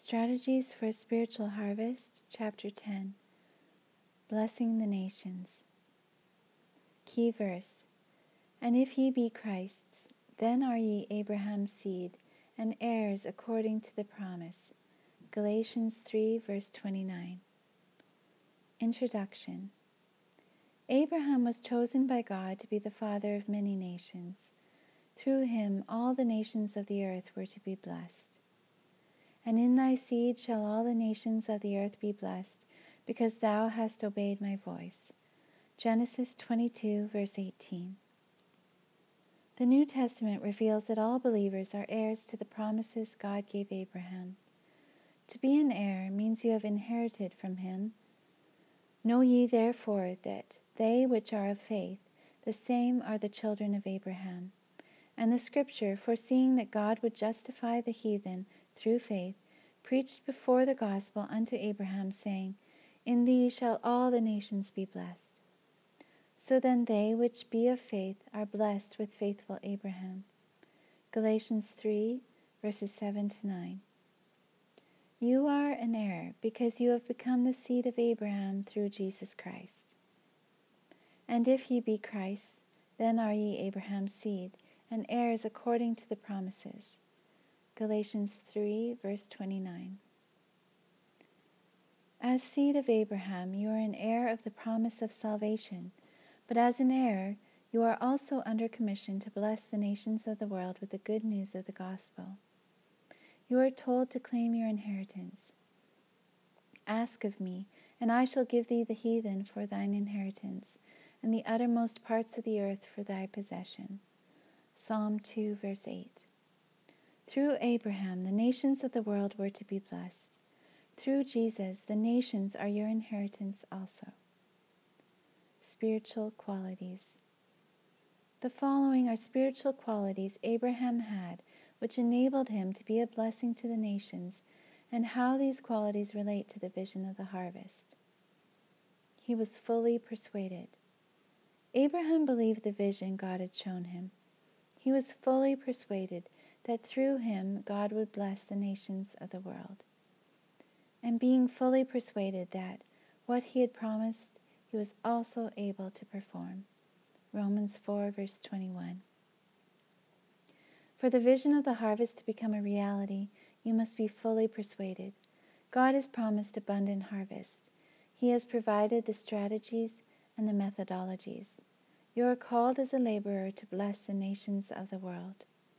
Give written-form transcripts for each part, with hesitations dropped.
Strategies for a Spiritual Harvest, Chapter 10. Blessing the Nations. Key verse. And if ye be Christ's, then are ye Abraham's seed, and heirs according to the promise. Galatians 3, verse 29. Introduction. Abraham was chosen by God to be the father of many nations. Through him all the nations of the earth were to be blessed. And in thy seed shall all the nations of the earth be blessed, because thou hast obeyed my voice. Genesis 22, verse 18. The New Testament reveals that all believers are heirs to the promises God gave Abraham. To be an heir means you have inherited from him. Know ye therefore that they which are of faith, the same are the children of Abraham. And the Scripture, foreseeing that God would justify the heathen through faith, preached before the gospel unto Abraham, saying, In thee shall all the nations be blessed. So then they which be of faith are blessed with faithful Abraham. Galatians 3, verses 7 to 9. You are an heir because you have become the seed of Abraham through Jesus Christ. And if ye be Christ's, then are ye Abraham's seed, and heirs according to the promises. Galatians 3, verse 29. As seed of Abraham, you are an heir of the promise of salvation, but as an heir, you are also under commission to bless the nations of the world with the good news of the gospel. You are told to claim your inheritance. Ask of me, and I shall give thee the heathen for thine inheritance, and the uttermost parts of the earth for thy possession. Psalm 2, verse 8. Through Abraham, the nations of the world were to be blessed. Through Jesus, the nations are your inheritance also. Spiritual qualities. The following are spiritual qualities Abraham had, which enabled him to be a blessing to the nations, and how these qualities relate to the vision of the harvest. He was fully persuaded. Abraham believed the vision God had shown him. He was fully persuaded that through him God would bless the nations of the world. And being fully persuaded that what he had promised, he was also able to perform. Romans 4, verse 21. For the vision of the harvest to become a reality, you must be fully persuaded. God has promised abundant harvest. He has provided the strategies and the methodologies. You are called as a laborer to bless the nations of the world.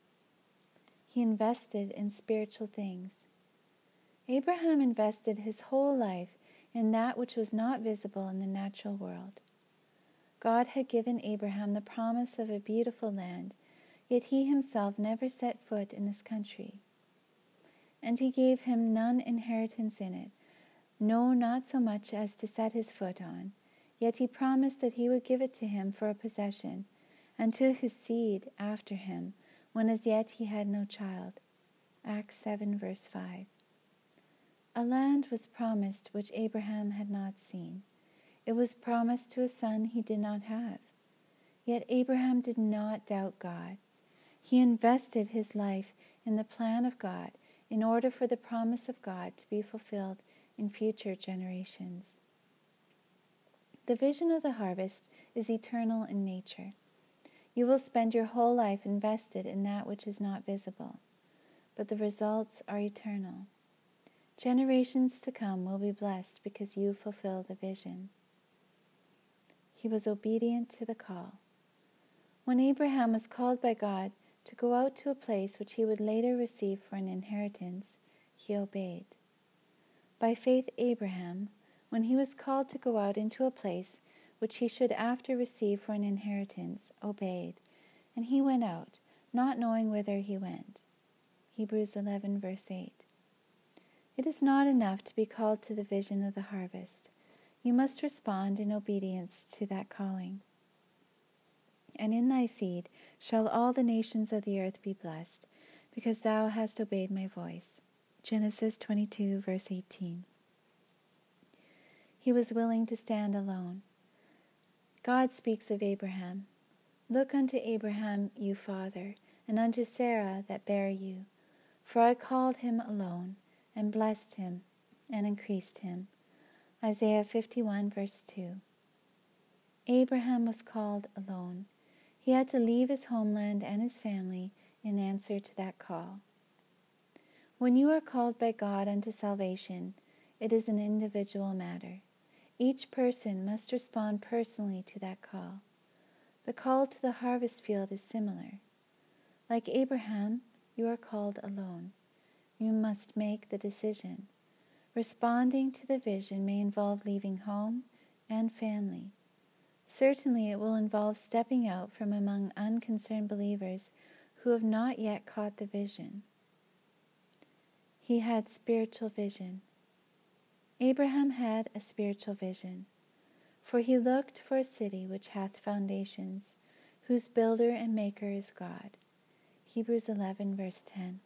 He invested in spiritual things. Abraham invested his whole life in that which was not visible in the natural world. God had given Abraham the promise of a beautiful land, yet he himself never set foot in this country. And he gave him none inheritance in it, no, not so much as to set his foot on. Yet he promised that he would give it to him for a possession, and to his seed after him, when as yet he had no child. Acts 7, verse 5. A land was promised which Abraham had not seen. It was promised to a son he did not have. Yet Abraham did not doubt God. He invested his life in the plan of God in order for the promise of God to be fulfilled in future generations. The vision of the harvest is eternal in nature. You will spend your whole life invested in that which is not visible, but the results are eternal. Generations to come will be blessed because you fulfill the vision. He was obedient to the call. When Abraham was called by God to go out to a place which he would later receive for an inheritance, he obeyed. By faith, Abraham, when he was called to go out into a place which he should after receive for an inheritance, obeyed, and he went out, not knowing whither he went. Hebrews 11, verse 8. It is not enough to be called to the vision of the harvest. You must respond in obedience to that calling. And in thy seed shall all the nations of the earth be blessed, because thou hast obeyed my voice. Genesis 22, verse 18. He was willing to stand alone. God speaks of Abraham. Look unto Abraham, you father, and unto Sarah that bare you. For I called him alone, and blessed him and increased him. Isaiah 51, verse 2. Abraham was called alone. He had to leave his homeland and his family in answer to that call. When you are called by God unto salvation, it is an individual matter. Each person must respond personally to that call. The call to the harvest field is similar. Like Abraham, you are called alone. You must make the decision. Responding to the vision may involve leaving home and family. Certainly it will involve stepping out from among unconcerned believers who have not yet caught the vision. He had spiritual vision. Abraham had a spiritual vision, for he looked for a city which hath foundations, whose builder and maker is God. Hebrews 11, verse 10.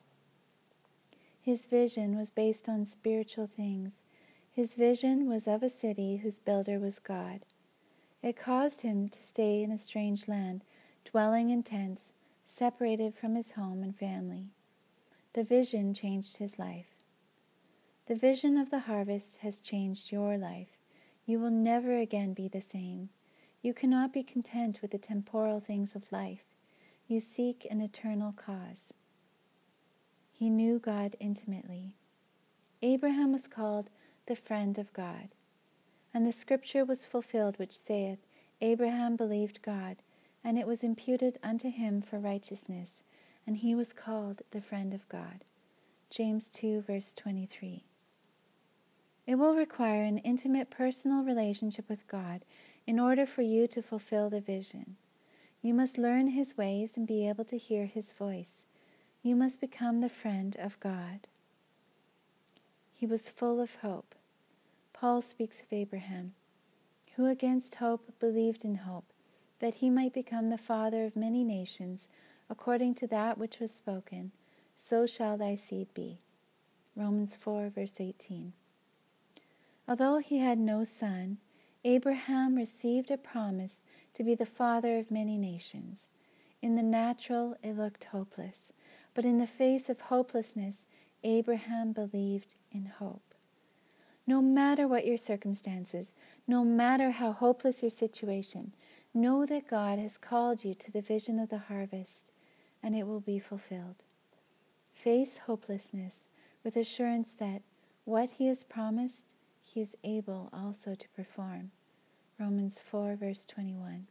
His vision was based on spiritual things. His vision was of a city whose builder was God. It caused him to stay in a strange land, dwelling in tents, separated from his home and family. The vision changed his life. The vision of the harvest has changed your life. You will never again be the same. You cannot be content with the temporal things of life. You seek an eternal cause. He knew God intimately. Abraham was called the friend of God. And the scripture was fulfilled which saith, Abraham believed God, and it was imputed unto him for righteousness, and he was called the friend of God. James 2, verse 23. It will require an intimate personal relationship with God in order for you to fulfill the vision. You must learn his ways and be able to hear his voice. You must become the friend of God. He was full of hope. Paul speaks of Abraham, who against hope believed in hope, that he might become the father of many nations, according to that which was spoken, so shall thy seed be. Romans 4, verse 18. Although he had no son, Abraham received a promise to be the father of many nations. In the natural, it looked hopeless, but in the face of hopelessness, Abraham believed in hope. No matter what your circumstances, no matter how hopeless your situation, know that God has called you to the vision of the harvest, and it will be fulfilled. Face hopelessness with assurance that what he has promised, he is able also to perform. Romans 4, verse 21.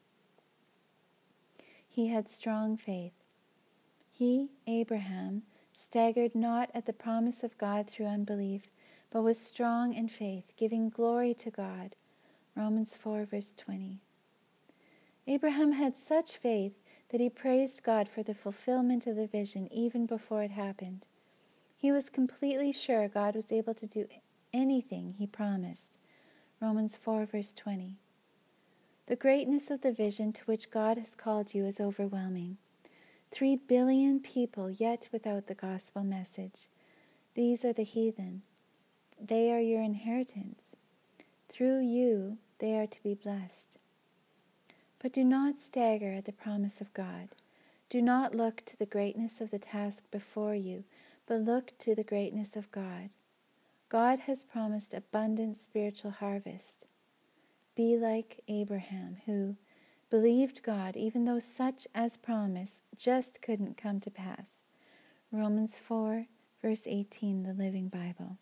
He had strong faith. He, Abraham, staggered not at the promise of God through unbelief, but was strong in faith, giving glory to God. Romans 4, verse 20. Abraham had such faith that he praised God for the fulfillment of the vision even before it happened. He was completely sure God was able to do anything he promised. Romans 4, verse 20. The greatness of the vision to which God has called you is overwhelming. 3 billion people yet without the gospel message. These are the heathen. They are your inheritance. Through you, they are to be blessed. But do not stagger at the promise of God. Do not look to the greatness of the task before you, but look to the greatness of God. God has promised abundant spiritual harvest. Be like Abraham, who believed God even though such as promise just couldn't come to pass. Romans 4, verse 18, the Living Bible.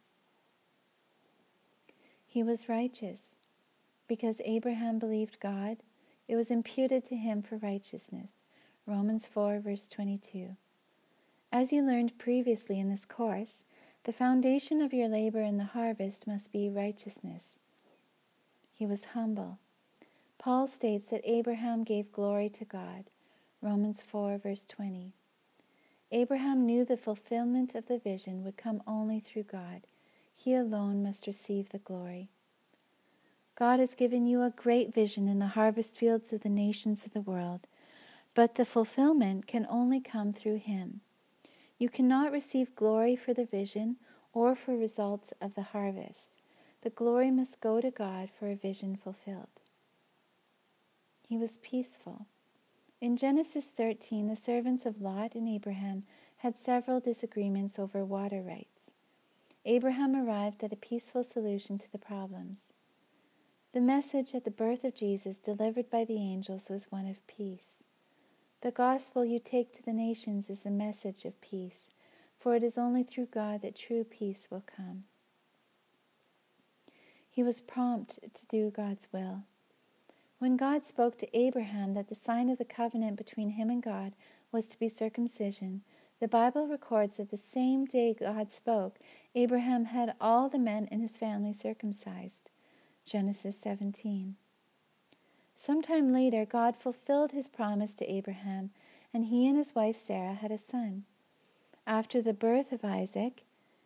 He was righteous. Because Abraham believed God, it was imputed to him for righteousness. Romans 4, verse 22. As you learned previously in this course, the foundation of your labor in the harvest must be righteousness. He was humble. Paul states that Abraham gave glory to God. Romans 4, verse 20. Abraham knew the fulfillment of the vision would come only through God. He alone must receive the glory. God has given you a great vision in the harvest fields of the nations of the world, but the fulfillment can only come through him. You cannot receive glory for the vision or for results of the harvest. The glory must go to God for a vision fulfilled. He was peaceful. In Genesis 13, the servants of Lot and Abraham had several disagreements over water rights. Abraham arrived at a peaceful solution to the problems. The message at the birth of Jesus delivered by the angels was one of peace. The gospel you take to the nations is a message of peace, for it is only through God that true peace will come. He was prompt to do God's will. When God spoke to Abraham that the sign of the covenant between him and God was to be circumcision, the Bible records that the same day God spoke, Abraham had all the men in his family circumcised. Genesis 17. Sometime later, God fulfilled his promise to Abraham, and he and his wife Sarah had a son. After the birth of Isaac,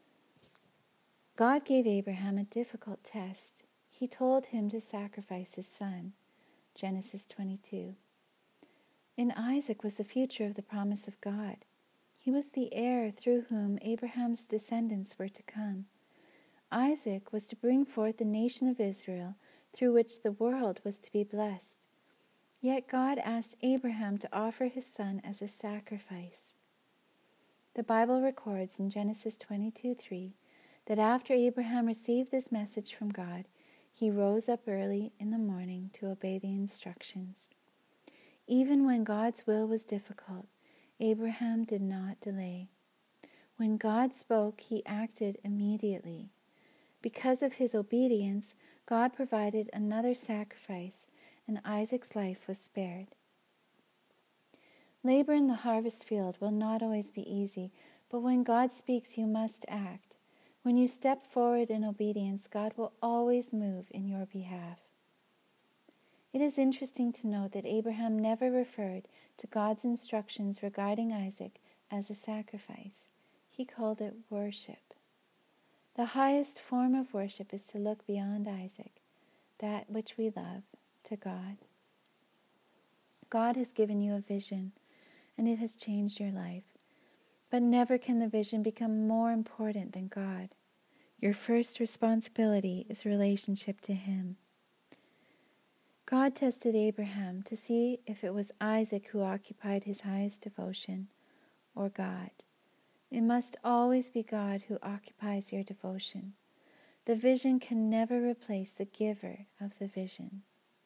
God gave Abraham a difficult test. He told him to sacrifice his son. Genesis 22. In Isaac was the future of the promise of God. He was the heir through whom Abraham's descendants were to come. Isaac was to bring forth the nation of Israel, through which the world was to be blessed. Yet God asked Abraham to offer his son as a sacrifice. The Bible records in Genesis 22:3 that after Abraham received this message from God, he rose up early in the morning to obey the instructions. Even when God's will was difficult, Abraham did not delay. When God spoke, he acted immediately. Because of his obedience, God provided another sacrifice, and Isaac's life was spared. Labor in the harvest field will not always be easy, but when God speaks, you must act. When you step forward in obedience, God will always move in your behalf. It is interesting to note that Abraham never referred to God's instructions regarding Isaac as a sacrifice. He called it worship. The highest form of worship is to look beyond Isaac, that which we love, to God. God has given you a vision, and it has changed your life. But never can the vision become more important than God. Your first responsibility is relationship to Him. God tested Abraham to see if it was Isaac who occupied his highest devotion, or God. It must always be God who occupies your devotion. The vision can never replace the giver of the vision.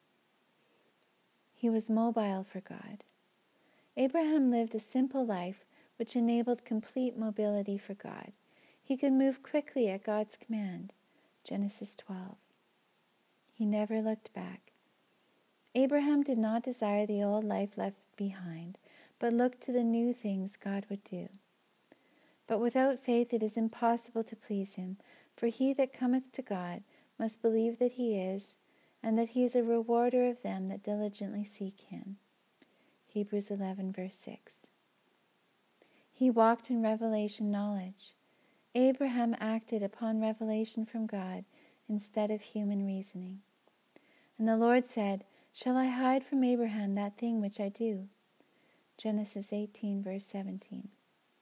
He was mobile for God. Abraham lived a simple life which enabled complete mobility for God. He could move quickly at God's command. Genesis 12. He never looked back. Abraham did not desire the old life left behind, but looked to the new things God would do. But without faith it is impossible to please Him, for he that cometh to God must believe that He is, and that He is a rewarder of them that diligently seek Him. Hebrews 11, verse 6. He walked in revelation knowledge. Abraham acted upon revelation from God instead of human reasoning. And the Lord said, "Shall I hide from Abraham that thing which I do?" Genesis 18, verse 17.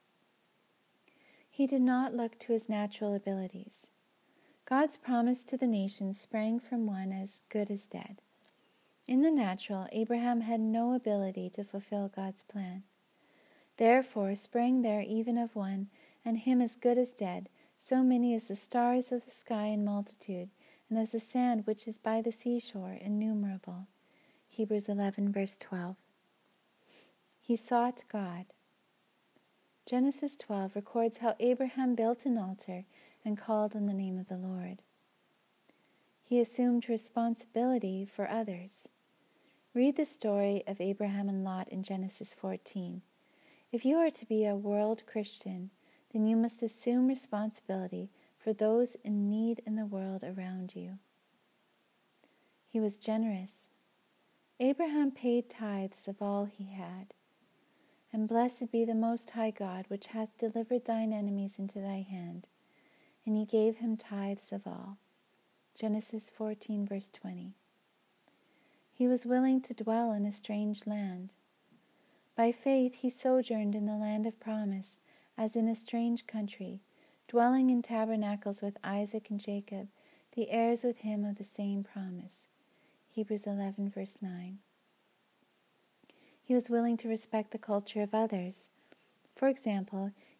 He did not look to his natural abilities. God's promise to the nations sprang from one as good as dead. In the natural, Abraham had no ability to fulfill God's plan. Therefore sprang there even of one, and him as good as dead, so many as the stars of the sky in multitude, and as the sand which is by the seashore innumerable. Hebrews 11, verse 12. He sought God. Genesis 12 records how Abraham built an altar and called on the name of the Lord. He assumed responsibility for others. Read the story of Abraham and Lot in Genesis 14. If you are to be a world Christian, then you must assume responsibility for those in need in the world around you. He was generous. Abraham paid tithes of all he had. And blessed be the Most High God, which hath delivered thine enemies into thy hand. And he gave him tithes of all. Genesis 14, verse 20. He was willing to dwell in a strange land. By faith he sojourned in the land of promise, as in a strange country, dwelling in tabernacles with Isaac and Jacob, the heirs with him of the same promise. Hebrews 11, verse 9. He was willing to respect the culture of others. For example,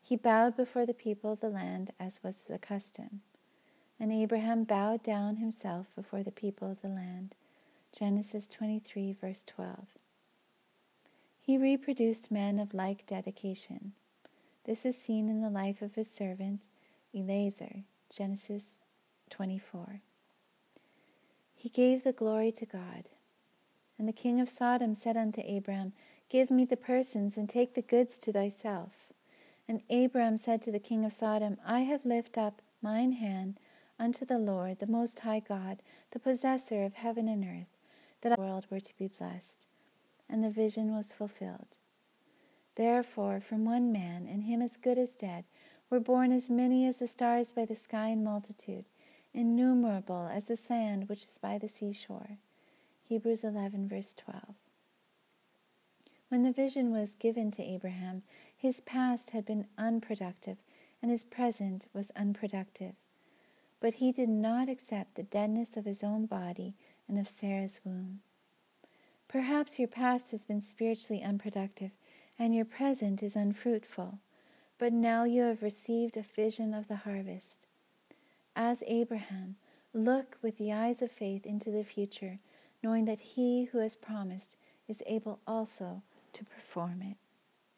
He bowed before the people of the land, as was the custom. And Abraham bowed down himself before the people of the land. Genesis 23, verse 12. He reproduced men of like dedication. This is seen in the life of his servant Eliezer, Genesis 24. He gave the glory to God. And the king of Sodom said unto Abram, Give me the persons, and take the goods to thyself. And Abram said to the king of Sodom, I have lifted up mine hand unto the Lord, the Most High God, the possessor of heaven and earth, that the world were to be blessed. And the vision was fulfilled. Therefore from one man, and him as good as dead, were born as many as the stars by the sky in multitude, innumerable as the sand which is by the seashore. Hebrews 11, verse 12. When the vision was given to Abraham, his past had been unproductive, and his present was unproductive. But he did not accept the deadness of his own body and of Sarah's womb. Perhaps your past has been spiritually unproductive, and your present is unfruitful, but now you have received a vision of the harvest. As Abraham, look with the eyes of faith into the future, knowing that he who has promised is able also to perform it.